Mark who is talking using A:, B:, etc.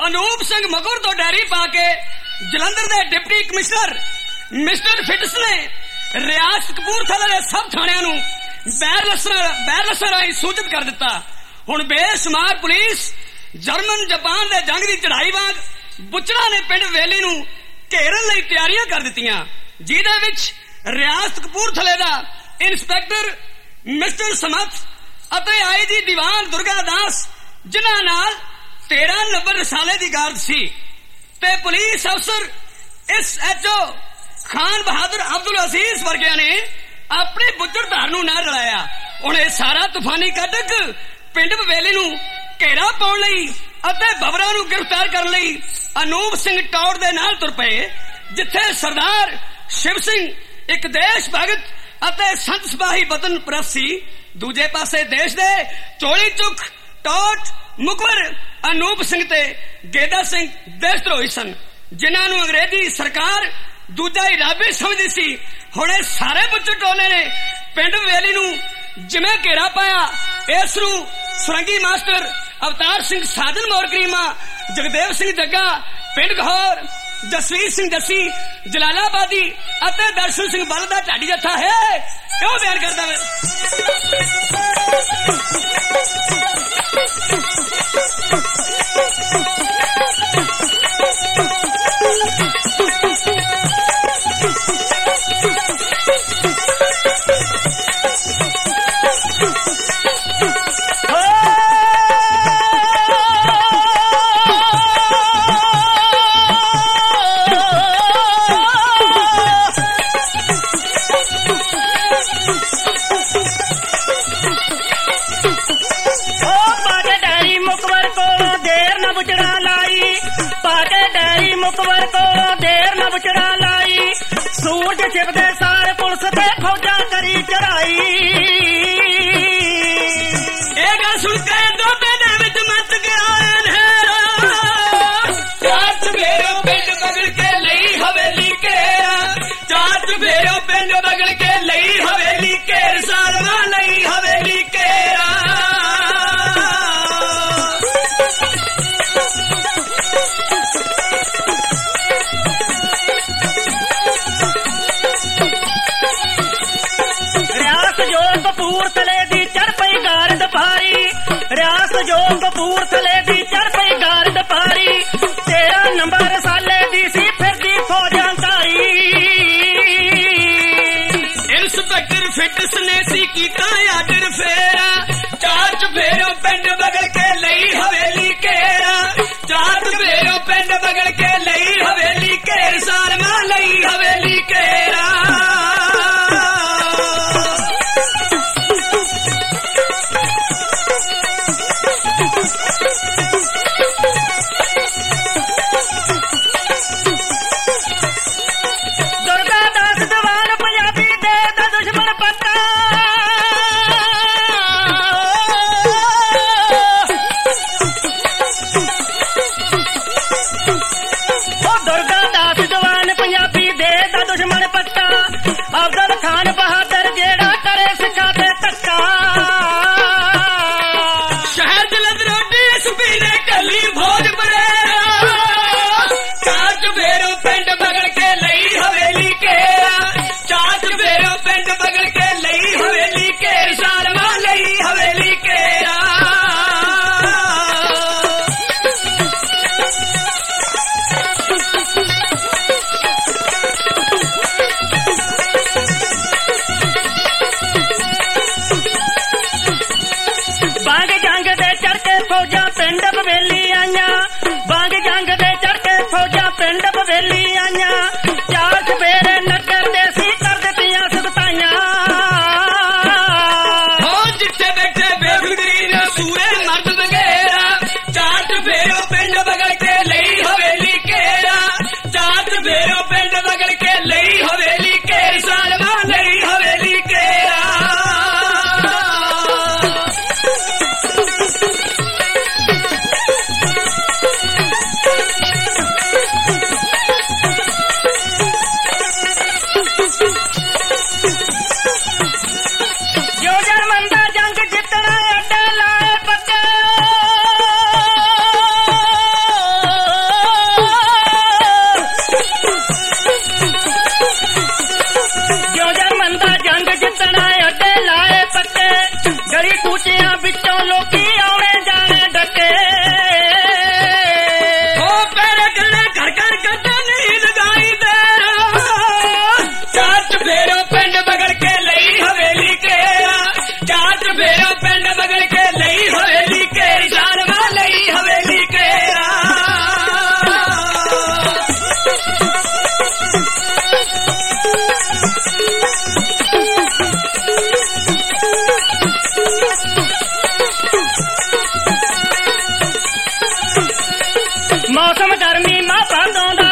A: ਅਨੂਪ ਸਿੰਘ ਮਗਰ ਤੋਂ ਡੈਰੀ ਪਾ ਕੇ ਜਲੰਧਰ ਦੇ ਡਿਪਟੀ ਕਮਿਸ਼ਨਰ ਮਿਸਟਰ ਫਿਟਸ ਨੇ ਰਿਆਸਤ ਕਪੂਰਥਲਾ ਦੇ ਸਭ ਥਾਣਿਆਂ ਨੂੰ ਬੈਰਲਸਾਂ ਰਾਹੀਂ ਸੂਚਿਤ ਕਰ ਦਿੱਤਾ। ਹੁਣ ਬੇਸ਼ੁਮਾਰ ਪੁਲਿਸ ਜਰਮਨ ਜਾਪਾਨ ਦੇ ਜੰਗ ਦੀ ਚੜਾਈ ਵਾਂਗ ਬੁੱਚੜਾ ਨੇ ਪਿੰਡ ਵੇਲੀ ਨੂੰ ਘੇਰਨ ਲਈ ਤਿਆਰੀਆਂ ਕਰ ਦਿੱਤੀਆਂ, ਜਿਹਦੇ ਵਿੱਚ ਰਿਆਸਤ ਕਪੂਰਥਲੇ ਦਾ ਇੰਸਪੈਕਟਰ ਮਿਸਟਰ ਸਮਥ ਅਤੇ ਆਈਜੀ ਦੀਵਾਨ ਦੁਰਗਾ ਦਾਸ, ਜਿਨ੍ਹਾਂ ਨਾਲ 13 ਨੰਬਰ ਰਸਾਲੇ ਦੀ ਗਾਰਡ ਸੀ, ਤੇ ਪੁਲਿਸ ਅਫਸਰ SHO ਖਾਨ ਬਹਾਦਰ ਅਬਦੁਲ ਅਜ਼ੀਜ਼ ਵਰਗਿਆਂ ਨੇ ਆਪਣੀ ਬੁੱਚੜ ਧਾਰ ਨੂੰ ਨਾ ਰਲਾਇਆ। ਹੁਣ ਇਹ ਸਾਰਾ ਤੂਫਾਨੀ ਕੱਢਕ ਪਿੰਡ ਬਵੇਲੀ ਨੂੰ ਘੇਰਾ ਪਾਉਣ ਲਈ ਅਤੇ ਬਬਰਾਂ ਨੂੰ ਗ੍ਰਿਫਤਾਰ ਕਰਨ ਲਈ ਅਨੂਪ ਸਿੰਘ ਟੌੜ ਦੇ ਨਾਲ ਤੁਰ ਪਏ, ਜਿੱਥੇ ਸਰਦਾਰ ਸ਼ਿਵ ਸਿੰਘ ਇੱਕ ਦੇਸ਼ ਭਗਤ ਅਤੇ ਸੰਤ ਸਿਪਾਹੀ ਵਤਨ ਪ੍ਰਸਤ ਸੀ, ਦੂਜੇ ਪਾਸੇ ਦੇਸ਼ ਦੇ ਚੋਲੀ ਚੁੱਕ ਟੌਟ ਮੁਕਵਰ ਅਨੂਪ ਸਿੰਘ ਤੇ ਗੇਦਾ ਸਿੰਘ ਦੇਸ਼ ਧਰੋਹੀ ਸਨ, ਜਿਨ੍ਹਾਂ ਨੂੰ ਅੰਗਰੇਜ਼ੀ ਸਰਕਾਰ ਦੂਜਾ ਹੀ ਰੱਬ ਸਮਝਦੀ ਸੀ। ਹੁਣ ਇਹ ਸਾਰੇ ਬੁੱਚੜ ਟੋਲੇ ਨੇ ਪਿੰਡ ਵੇਲੀ ਨੂੰ ਜਿਵੇਂ ਘੇਰਾ ਪਾਇਆ, ਇਸ ਨੂੰ ਸੁਰੰਗੀ ਮਾਸਟਰ ਅਵਤਾਰ ਸਿੰਘ ਸਾਜਨ ਮੌਰ ਕਰੀਮਾ, ਜਗਦੇਵ ਸਿੰਘ ਜੱਗਾ ਪਿੰਡ ਗਹੌਰ, ਜਸਵੀਰ ਸਿੰਘ ਜੱਸੀ ਜਲਾਲਾਬਾਦੀ ਅਤੇ ਦਰਸ਼ਨ ਸਿੰਘ ਬੱਲ ਦਾ ਢਾਡੀ ਜੱਥਾ ਹੈ। ਕਿਉਂ ਬਿਆਨ ਕਰਦਾ ਮੈਂ
B: ਮੁਕਵਰ ਕੋਲੋਂ ਦੇਰ ਨਾ ਬੁਚੜਾ ਲਾਈ, ਸੂਰਜ ਛਿਪਦੇ ਸਾਰ ਪੁਲਿਸ ਤੇ ਫੌਜਾਂ ਕਰੀ ਚੜਾਈ।
A: ਇਹ ਗੱਲ ਸੁਣ ਕੇ ਦੋਬੇ ਦੇ ਵਿੱਚ ਮੱਚ ਗਿਆ ਹਨੇਰਾ, ਚਾਰ ਚੁਫੇਰੋ ਪਿੰਡ ਬਗਲ ਕੇ ਲਈ ਹਵੇਲੀ ਘੇਰਾ, ਚਾਰ ਚੁਫੇਰੋ ਪਿੰਡ ਬਗਲ ਕੇ ਲਈ ਹਵੇਲੀ ਘੇਰ, ਸਾਲਵਾ ਲਈ ਹਵੇਲੀ ਘੇਰਾ।
B: ਕਪੂਰਥਲੇ ਦੀ ਚੜ ਪਈ ਗਾਰਡ ਭਾਰੀ, ਰਿਆਸਤ ਜੋ ਕਪੂਰਥਲੇ ਦੀ ਚੜ ਪਈ ਗਾਰਡ ਭਾਰੀ, 13 ਨੰਬਰ ਰਸਾਲੇ ਦੀ ਸੀ ਫਿਰਦੀ ਫੌਜਾਂ ਤਾਈ।
A: ਇੰਸਪੈਕਟਰ ਫਿਟਸ ਨੇ ਸੀ ਕੀਤਾ ਆਰਡਰ ਫੇਰਾ, ਚਾਰ ਚੁਫੇਰੋ ਪਿੰਡ ਬਗਲ ਕੇ ਲਈ ਹਵੇਲੀ ਘੇਰਾ, ਚਾਰ ਚੁਫੇਰੋ ਪਿੰਡ ਬਗਲ ਕੇ ਲਈ ਹਵੇਲੀ ਘੇਰ, ਸਾਲਮਾ ਲਈ ਹਵੇਲੀ ਘੇਰਾ। फेरा पिंड बगड़ के लई हवेली केरी जान वा लई हवेली केरा
B: मौसम गर्मी मां भादों